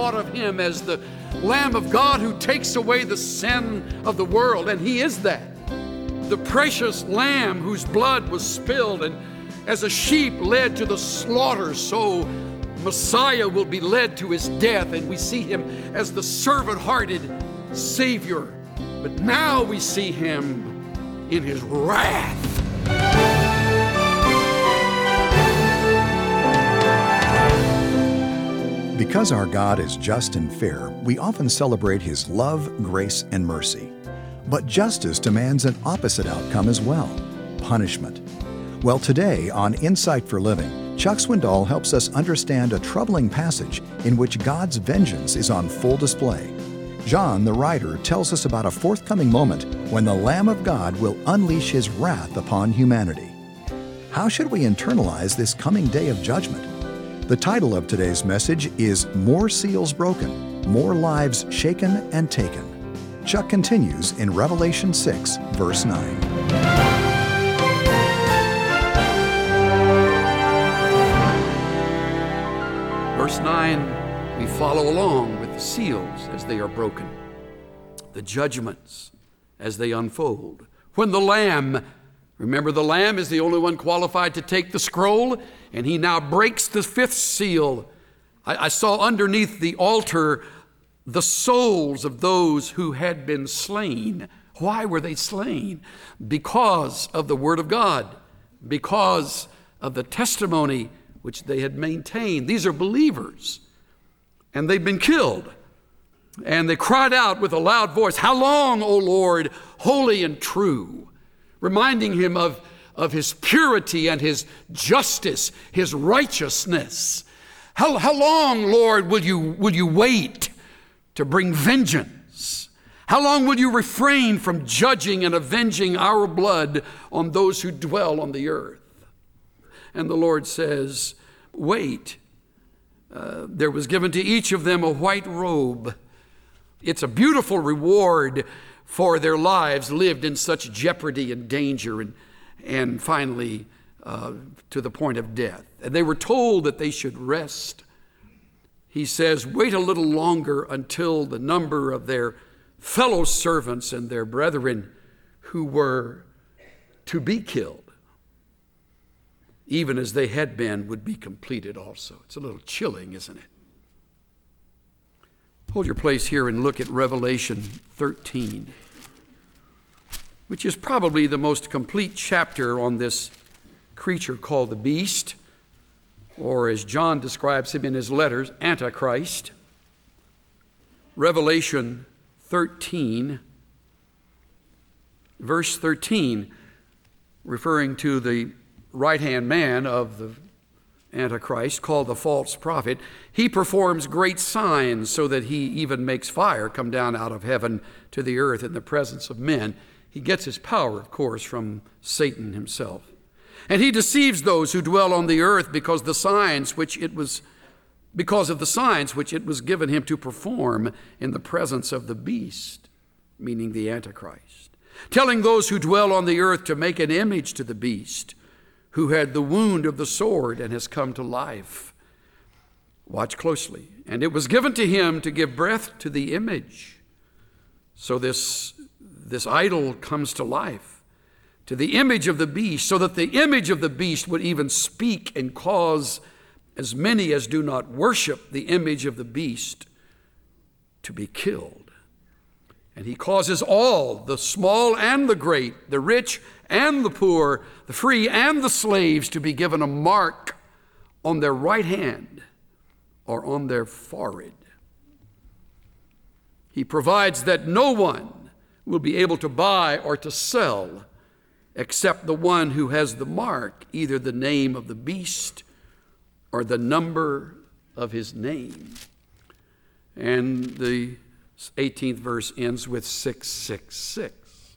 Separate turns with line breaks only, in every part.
thought of him as the Lamb of God who takes away the sin of the world, and he is that. The precious Lamb whose blood was spilled, and as a sheep led to the slaughter, so Messiah will be led to his death, and we see him as the servant-hearted Savior. But now we see him in his wrath.
Because our God is just and fair, we often celebrate his love, grace, and mercy. But justice demands an opposite outcome as well: punishment. Well, today on Insight for Living, Chuck Swindoll helps us understand a troubling passage in which God's vengeance is on full display. John, the writer, tells us about a forthcoming moment when the Lamb of God will unleash his wrath upon humanity. How should we internalize this coming day of judgment? The title of today's message is More Seals Broken, More Lives Shaken and Taken. Chuck continues in Revelation 6, verse 9.
Verse 9, we follow along with the seals as they are broken, the judgments as they unfold. When the Lamb, remember the Lamb is the only one qualified to take the scroll, and he now breaks the fifth seal. I saw underneath the altar the souls of those who had been slain. Why were they slain? Because of the Word of God, because of the testimony which they had maintained. These are believers, and they've been killed. And they cried out with a loud voice, "How long, O Lord, holy and true?" Reminding him of his purity and his justice, his righteousness. How long, Lord, will you wait to bring vengeance? How long will you refrain from judging and avenging our blood on those who dwell on the earth? And the Lord says, wait. There was given to each of them a white robe. It's a beautiful reward for their lives lived in such jeopardy and danger and finally to the point of death. And they were told that they should rest. He says, wait a little longer until the number of their fellow servants and their brethren who were to be killed, even as they had been, would be completed also. It's a little chilling, isn't it? Hold your place here and look at Revelation 13, which is probably the most complete chapter on this creature called the beast, or as John describes him in his letters, Antichrist. Revelation 13, verse 13, referring to the right-hand man of the Antichrist, called the false prophet. He performs great signs so that he even makes fire come down out of heaven to the earth in the presence of men. He gets his power, of course, from Satan himself. And he deceives those who dwell on the earth because of the signs which it was given him to perform in the presence of the beast, meaning the Antichrist. Telling those who dwell on the earth to make an image to the beast, who had the wound of the sword and has come to life. Watch closely. And it was given to him to give breath to the image. So this idol comes to life, to the image of the beast, so that the image of the beast would even speak and cause as many as do not worship the image of the beast to be killed. And he causes all, the small and the great, the rich and the poor, the free and the slaves, to be given a mark on their right hand or on their forehead. He provides that no one will be able to buy or to sell except the one who has the mark, either the name of the beast or the number of his name. And the 18th verse ends with 666.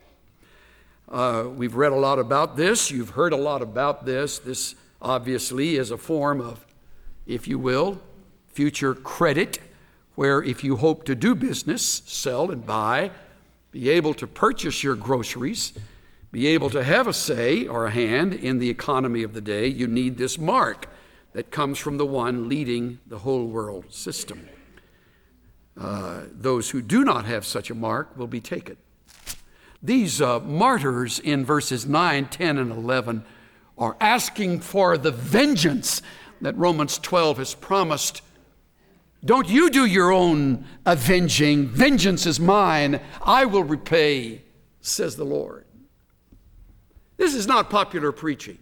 We've read a lot about this. You've heard a lot about this. This obviously is a form of, if you will, future credit, where if you hope to do business, sell and buy, be able to purchase your groceries, be able to have a say or a hand in the economy of the day, you need this mark that comes from the one leading the whole world system. those who do not have such a mark will be taken. These martyrs in verses 9, 10, and 11 are asking for the vengeance that Romans 12 has promised. Don't you do your own avenging. Vengeance is mine. I will repay, says the Lord. This is not popular preaching.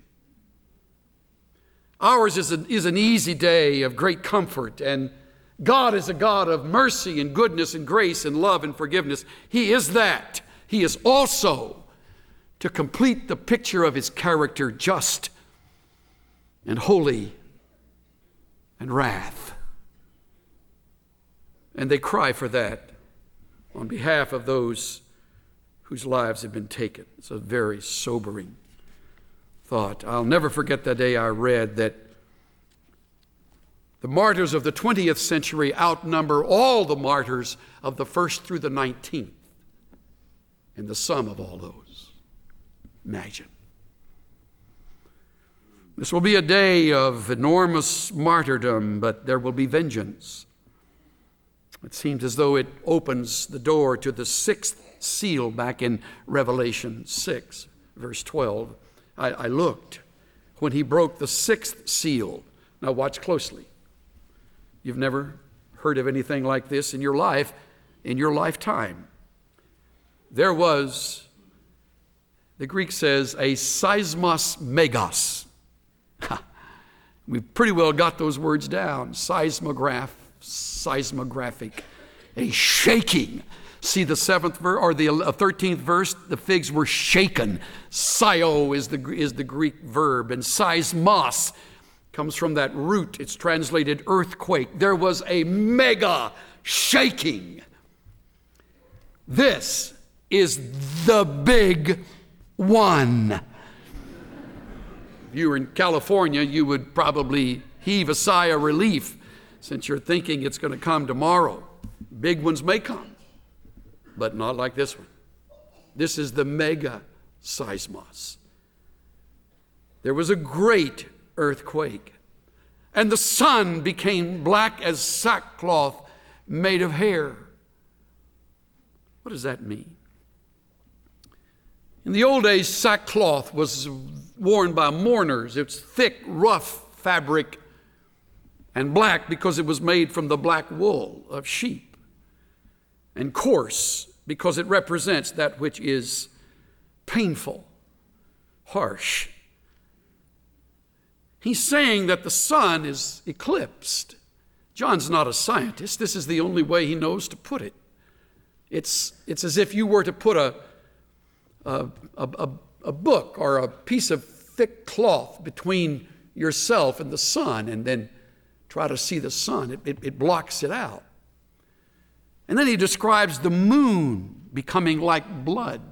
Ours is an easy day of great comfort, and God is a God of mercy and goodness and grace and love and forgiveness. He is that. He is also, to complete the picture of his character, just and holy and wrath. And they cry for that on behalf of those whose lives have been taken. It's a very sobering thought. I'll never forget the day I read that the martyrs of the 20th century outnumber all the martyrs of the 1st through the 19th, and the sum of all those. Imagine. This will be a day of enormous martyrdom, but there will be vengeance. It seems as though it opens the door to the 6th seal back in Revelation 6, verse 12. I looked when he broke the 6th seal. Now watch closely. You've never heard of anything like this in your life, in your lifetime. There was, the Greek says, a seismos megas. We've pretty well got those words down. Seismographic, a shaking. See the 7th verse or the 13th verse, the figs were shaken. Sio is the Greek verb, and seismos comes from that root. It's translated earthquake. There was a mega shaking. This is the big one. If you were in California, you would probably heave a sigh of relief since you're thinking it's going to come tomorrow. Big ones may come, but not like this one. This is the mega seismos. There was a great earthquake, and the sun became black as sackcloth made of hair. What does that mean? In the old days, sackcloth was worn by mourners. It's thick, rough fabric and black because it was made from the black wool of sheep, and coarse because it represents that which is painful, harsh. He's saying that the sun is eclipsed. John's not a scientist. This is the only way he knows to put it. It's as if you were to put a book or a piece of thick cloth between yourself and the sun and then try to see the sun. It blocks it out. And then he describes the moon becoming like blood.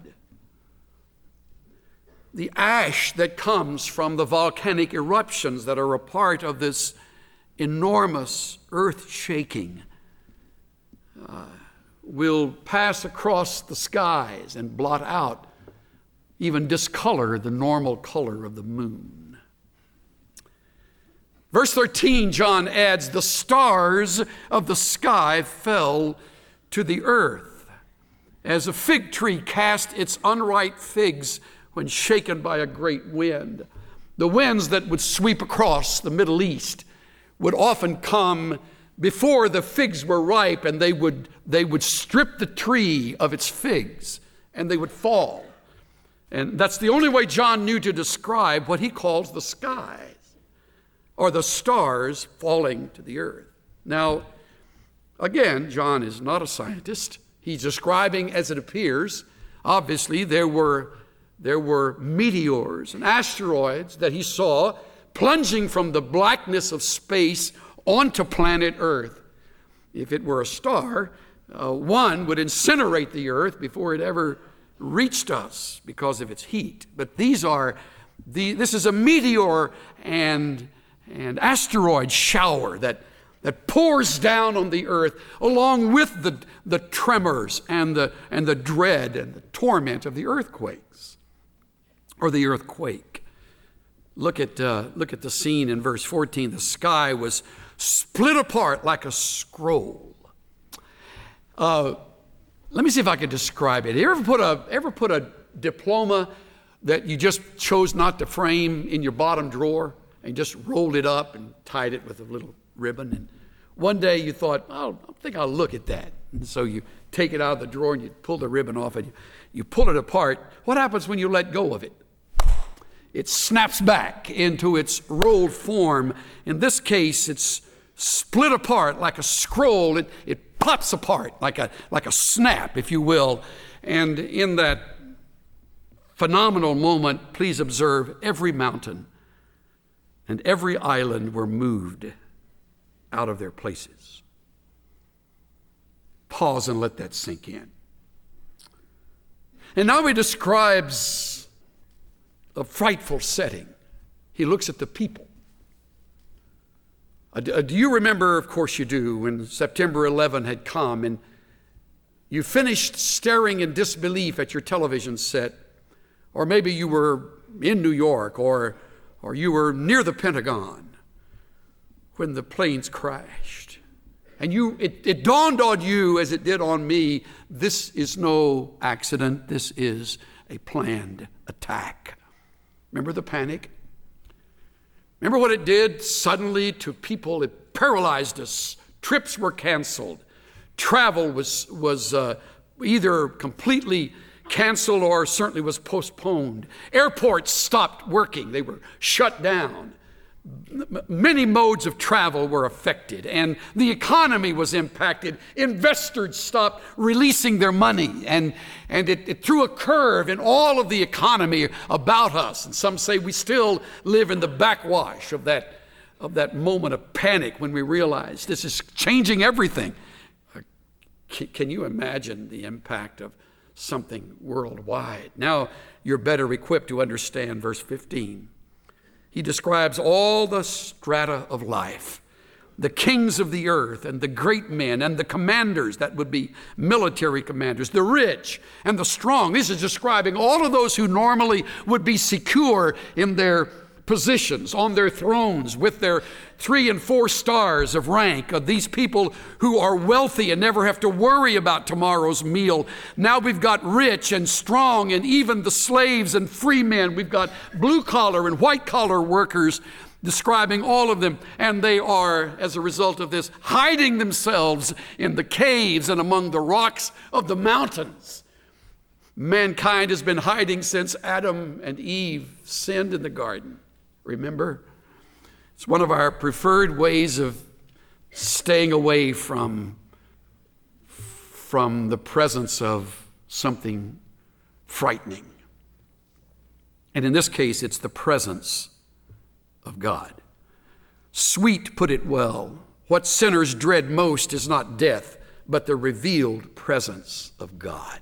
The ash that comes from the volcanic eruptions that are a part of this enormous earth shaking will pass across the skies and blot out, even discolor the normal color of the moon. Verse 13, John adds, the stars of the sky fell to the earth, as a fig tree cast its unripe figs when shaken by a great wind. The winds that would sweep across the Middle East would often come before the figs were ripe, and they would strip the tree of its figs, and they would fall. And that's the only way John knew to describe what he calls the skies, or the stars falling to the earth. Now, again, John is not a scientist. He's describing as it appears. Obviously, there were meteors and asteroids that he saw plunging from the blackness of space onto planet Earth. If it were a star, one would incinerate the Earth before it ever reached us because of its heat. But this is a meteor and asteroid shower that pours down on the earth, along with the tremors and the dread and the torment of the earthquakes, or the earthquake. Look at the scene in verse 14. The sky was split apart like a scroll, Let me see if I can describe it. You ever put a diploma that you just chose not to frame in your bottom drawer and just rolled it up and tied it with a little ribbon? And one day you thought, oh, I think I'll look at that. And so you take it out of the drawer and you pull the ribbon off and you pull it apart. What happens when you let go of it? It snaps back into its rolled form. In this case, it's split apart like a scroll. It pops apart like a snap, if you will. And in that phenomenal moment, please observe, every mountain and every island were moved out of their places. Pause and let that sink in. And now he describes a frightful setting. He looks at the people. Do you remember, of course you do, when September 11 had come and you finished staring in disbelief at your television set, or maybe you were in New York or you were near the Pentagon when the planes crashed. And it dawned on you, as it did on me, this is no accident, this is a planned attack. Remember the panic? Remember what it did suddenly to people? It paralyzed us. Trips were canceled. Travel was either completely canceled or certainly was postponed. Airports stopped working. They were shut down. Many modes of travel were affected, and the economy was impacted. Investors stopped releasing their money, and it threw a curve in all of the economy about us. And some say we still live in the backwash of that moment of panic when we realize this is changing everything. Can you imagine the impact of something worldwide? Now you're better equipped to understand verse 15. He describes all the strata of life, the kings of the earth and the great men and the commanders, that would be military commanders, the rich and the strong. This is describing all of those who normally would be secure in their positions, on their thrones, with their 3 and 4 stars of rank, of these people who are wealthy and never have to worry about tomorrow's meal. Now we've got rich and strong, and even the slaves and free men. We've got blue collar and white collar workers, describing all of them. And they are, as a result of this, hiding themselves in the caves and among the rocks of the mountains. Mankind has been hiding since Adam and Eve sinned in the garden. Remember? It's one of our preferred ways of staying away from the presence of something frightening. And in this case, it's the presence of God. Sweet put it well. What sinners dread most is not death, but the revealed presence of God.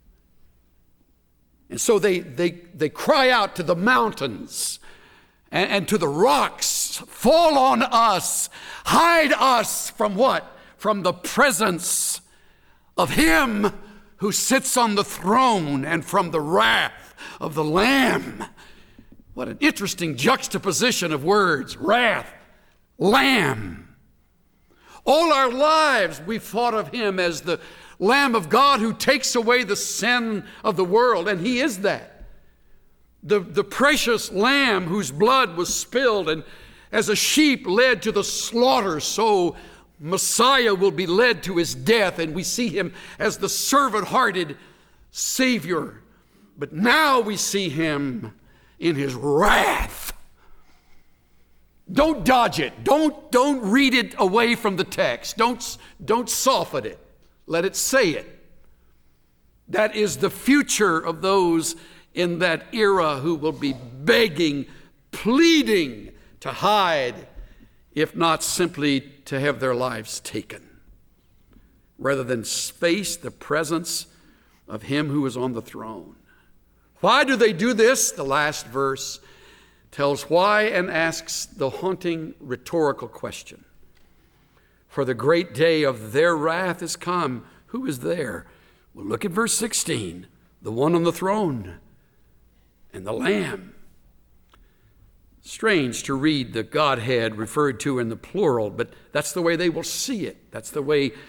And so they cry out to the mountains and to the rocks, fall on us, hide us from what? From the presence of Him who sits on the throne and from the wrath of the Lamb. What an interesting juxtaposition of words. Wrath, Lamb. All our lives we've thought of Him as the Lamb of God who takes away the sin of the world, and He is that. The precious Lamb whose blood was spilled, and as a sheep led to the slaughter, so Messiah will be led to His death, and we see Him as the servant-hearted Savior. But now we see Him in His wrath. Don't dodge it. Don't read it away from the text. Don't soften it. Let it say it. That is the future of those in that era who will be begging, pleading to hide, if not simply to have their lives taken, rather than face the presence of Him who is on the throne. Why do they do this? The last verse tells why and asks the haunting rhetorical question. For the great day of their wrath is come. Who is there? Well, look at verse 16. The one on the throne and the Lamb. Strange to read the Godhead referred to in the plural, but that's the way they will see it. That's the way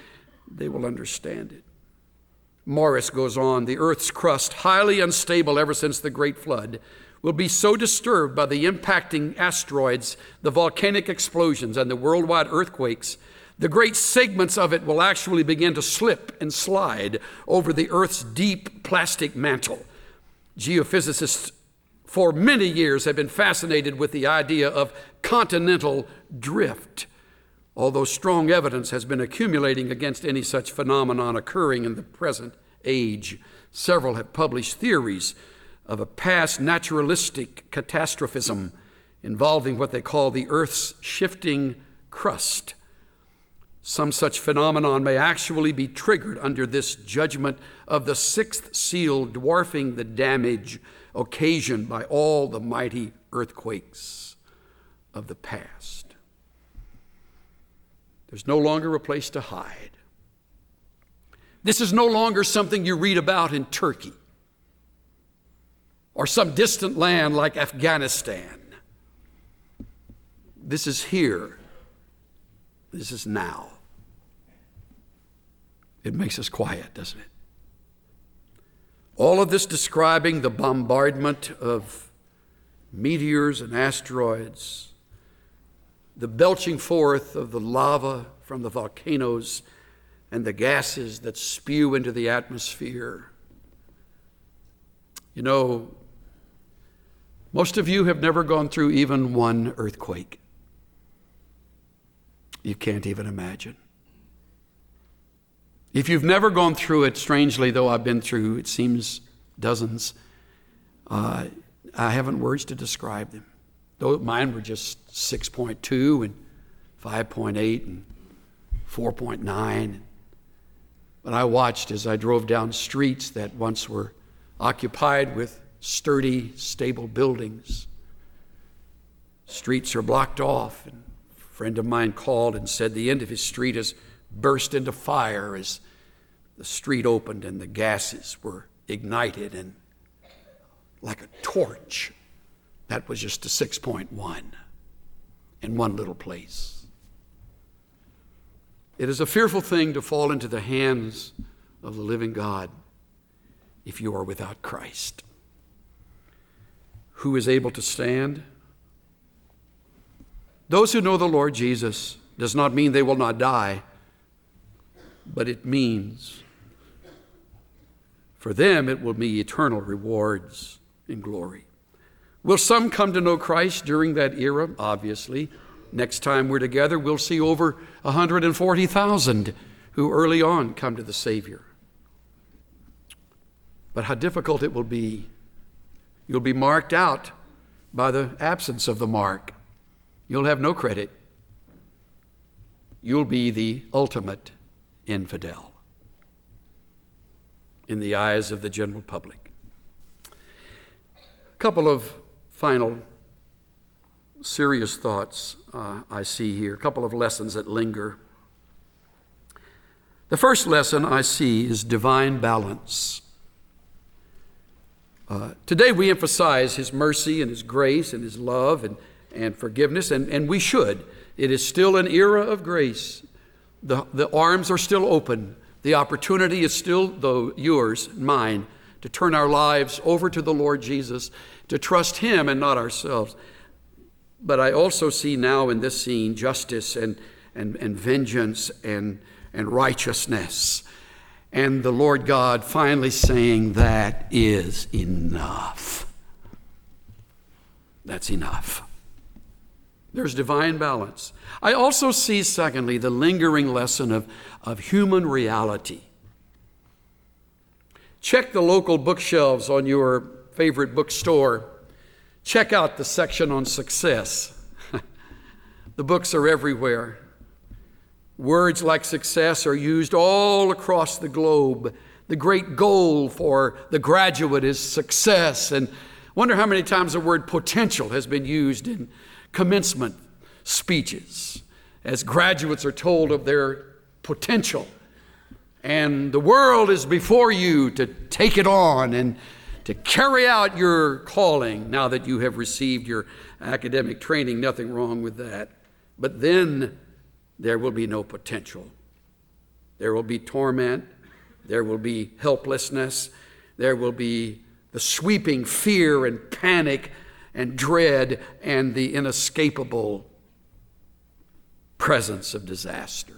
they will understand it. Morris goes on, the earth's crust, highly unstable ever since the Great Flood, will be so disturbed by the impacting asteroids, the volcanic explosions, and the worldwide earthquakes, the great segments of it will actually begin to slip and slide over the Earth's deep plastic mantle. Geophysicists for many years have been fascinated with the idea of continental drift, although strong evidence has been accumulating against any such phenomenon occurring in the present age. Several have published theories of a past naturalistic catastrophism involving what they call the Earth's shifting crust. Some such phenomenon may actually be triggered under this judgment of the sixth seal, dwarfing the damage occasioned by all the mighty earthquakes of the past. There's no longer a place to hide. This is no longer something you read about in Turkey or some distant land like Afghanistan. This is here. This is now. It makes us quiet, doesn't it? All of this describing the bombardment of meteors and asteroids, the belching forth of the lava from the volcanoes and the gases that spew into the atmosphere. You know, most of you have never gone through even one earthquake. You can't even imagine. If you've never gone through it, strangely though I've been through, it seems, dozens, I haven't words to describe them. Though mine were just 6.2 and 5.8 and 4.9. But I watched as I drove down streets that once were occupied with sturdy, stable buildings. Streets are blocked off, and a friend of mine called and said the end of his street has burst into fire as the street opened and the gases were ignited, and like a torch, that was just a 6.1 in one little place. It is a fearful thing to fall into the hands of the living God if you are without Christ. Who is able to stand? Those who know the Lord Jesus does not mean they will not die, but it means for them it will be eternal rewards in glory. Will some come to know Christ during that era? Obviously. Next time we're together, we'll see over 140,000 who early on come to the Savior. But how difficult it will be. You'll be marked out by the absence of the mark. You'll have no credit. You'll be the ultimate infidel in the eyes of the general public. A couple of final serious thoughts I see here, a couple of lessons that linger. The first lesson I see is divine balance. Today we emphasize His mercy and His grace and His love and forgiveness, and we should. It is still an era of grace. The arms are still open. The opportunity is still yours, mine, to turn our lives over to the Lord Jesus, to trust Him and not ourselves. But I also see now in this scene justice and vengeance and righteousness. And the Lord God finally saying, that is enough. That's enough. There's divine balance. I also see, secondly, the lingering lesson of human reality. Check the local bookshelves on your favorite bookstore. Check out the section on success. The books are everywhere. Words like success are used all across the globe. The great goal for the graduate is success. And wonder how many times the word potential has been used in commencement speeches as graduates are told of their potential. And the world is before you to take it on and to carry out your calling now that you have received your academic training. Nothing wrong with that. But then there will be no potential. There will be torment. There will be helplessness. There will be the sweeping fear and panic and dread and the inescapable presence of disaster.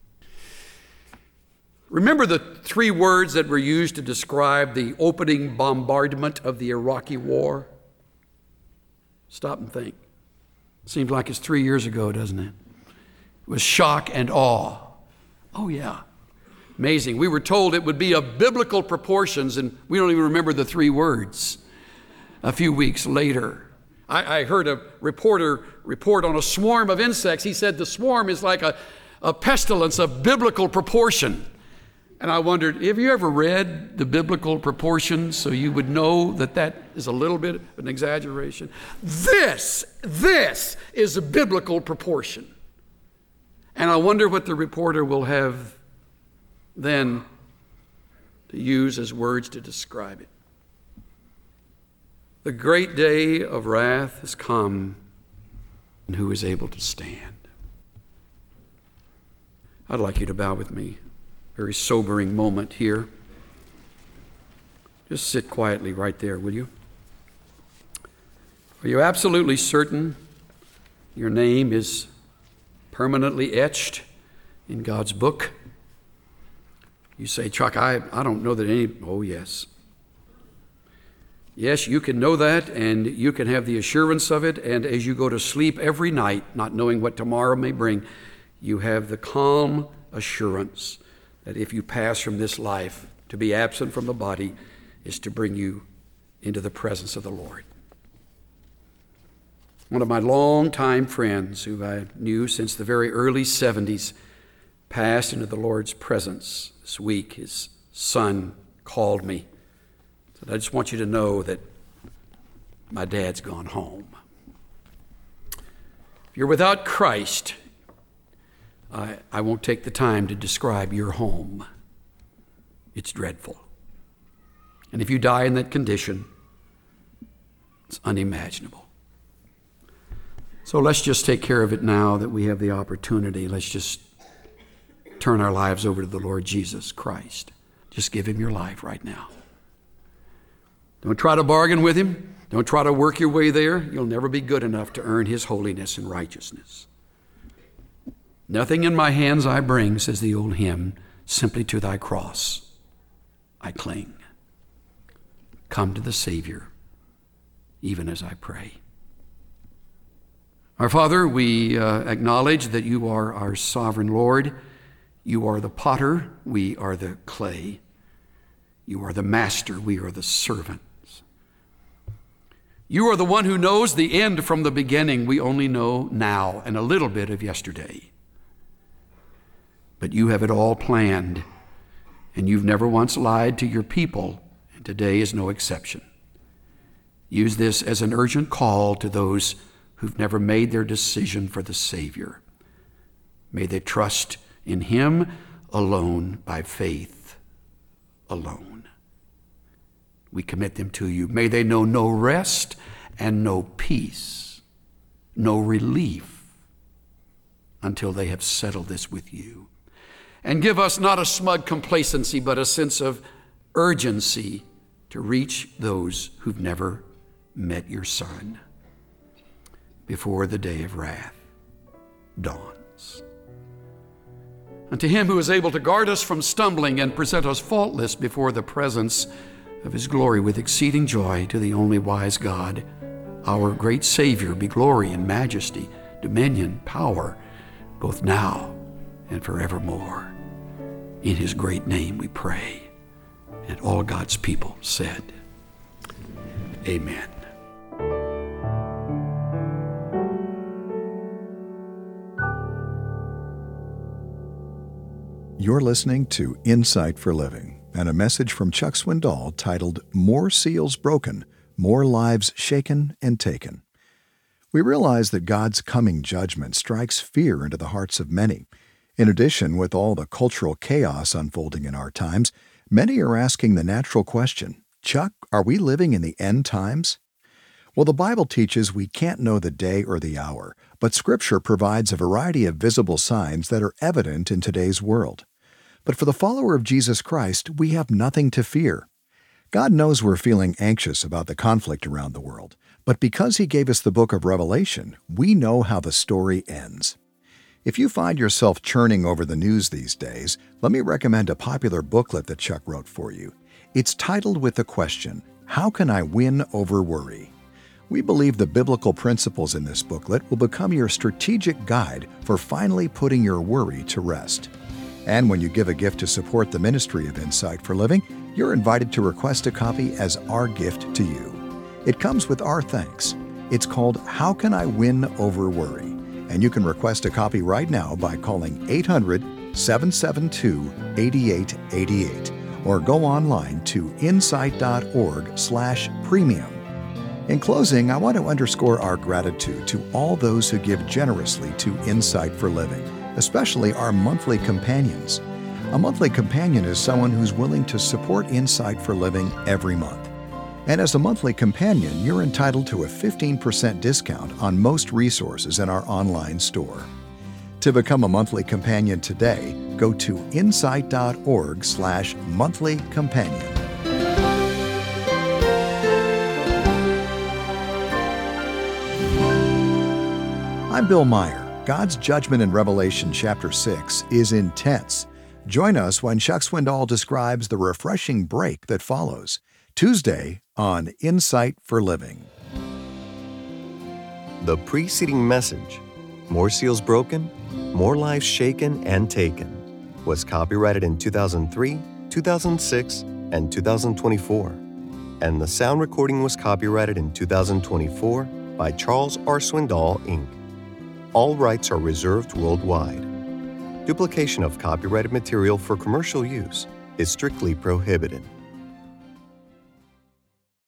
Remember the three words that were used to describe the opening bombardment of the Iraqi war? Stop and think. Seems like it's 3 years ago, doesn't it? It was shock and awe. Oh, yeah. Amazing. We were told it would be of biblical proportions, and we don't even remember the three words a few weeks later. I heard a reporter report on a swarm of insects. He said the swarm is like a pestilence of biblical proportion. And I wondered, have you ever read the biblical proportions so you would know that that is a little bit of an exaggeration? This is a biblical proportion. And I wonder what the reporter will have then to use as words to describe it. The great day of wrath has come, and who is able to stand? I'd like you to bow with me. Very sobering moment here. Just sit quietly right there, will you? Are you absolutely certain your name is permanently etched in God's book? You say, Chuck, I don't know that any... Oh, yes. Yes, you can know that, and you can have the assurance of it, and as you go to sleep every night, not knowing what tomorrow may bring, you have the calm assurance that if you pass from this life, to be absent from the body is to bring you into the presence of the Lord. One of my longtime friends who I knew since the very early 70s passed into the Lord's presence this week. His son called me. Said, I just want you to know that my dad's gone home. If you're without Christ, I won't take the time to describe your home. It's dreadful. And if you die in that condition, it's unimaginable. So let's just take care of it now that we have the opportunity. Let's just turn our lives over to the Lord Jesus Christ. Just give him your life right now. Don't try to bargain with him. Don't try to work your way there. You'll never be good enough to earn his holiness and righteousness. Nothing in my hands I bring, says the old hymn, simply to thy cross I cling. Come to the Savior, even as I pray. Our Father, we acknowledge that you are our sovereign Lord. You are the potter, we are the clay. You are the master, we are the servants. You are the one who knows the end from the beginning. We only know now and a little bit of yesterday. But you have it all planned, and you've never once lied to your people, and today is no exception. Use this as an urgent call to those who've never made their decision for the Savior. May they trust in him alone by faith alone. We commit them to you. May they know no rest and no peace, no relief until they have settled this with you. And give us not a smug complacency, but a sense of urgency to reach those who've never met your Son before the day of wrath dawns. And to him who is able to guard us from stumbling and present us faultless before the presence of his glory with exceeding joy, to the only wise God, our great Savior, be glory and majesty, dominion, power, both now and forevermore. In his great name we pray. And all God's people said, amen.
You're listening to Insight for Living and a message from Chuck Swindoll titled More Seals Broken, More Lives Shaken and Taken. We realize that God's coming judgment strikes fear into the hearts of many. In addition, with all the cultural chaos unfolding in our times, many are asking the natural question, Chuck, are we living in the end times? Well, the Bible teaches we can't know the day or the hour, but Scripture provides a variety of visible signs that are evident in today's world. But for the follower of Jesus Christ, we have nothing to fear. God knows we're feeling anxious about the conflict around the world, but because He gave us the book of Revelation, we know how the story ends. If you find yourself churning over the news these days, let me recommend a popular booklet that Chuck wrote for you. It's titled with the question, How Can I Win Over Worry? We believe the biblical principles in this booklet will become your strategic guide for finally putting your worry to rest. And when you give a gift to support the ministry of Insight for Living, you're invited to request a copy as our gift to you. It comes with our thanks. It's called How Can I Win Over Worry? And you can request a copy right now by calling 800-772-8888 or go online to insight.org/premium. In closing, I want to underscore our gratitude to all those who give generously to Insight for Living, especially our monthly companions. A monthly companion is someone who's willing to support Insight for Living every month. And as a monthly companion, you're entitled to a 15% discount on most resources in our online store. To become a monthly companion today, go to insight.org/monthlycompanion. I'm Bill Meyer. God's judgment in Revelation chapter 6 is intense. Join us when Chuck Swindoll describes the refreshing break that follows, Tuesday on Insight for Living.
The preceding message, More Seals Broken, More Lives Shaken and Taken, was copyrighted in 2003, 2006, and 2024, and the sound recording was copyrighted in 2024 by Charles R. Swindoll, Inc. All rights are reserved worldwide. Duplication of copyrighted material for commercial use is strictly prohibited.